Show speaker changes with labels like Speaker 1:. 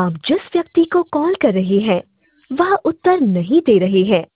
Speaker 1: आप जिस व्यक्ति को कॉल कर रहे हैं वह उत्तर नहीं दे रहे हैं।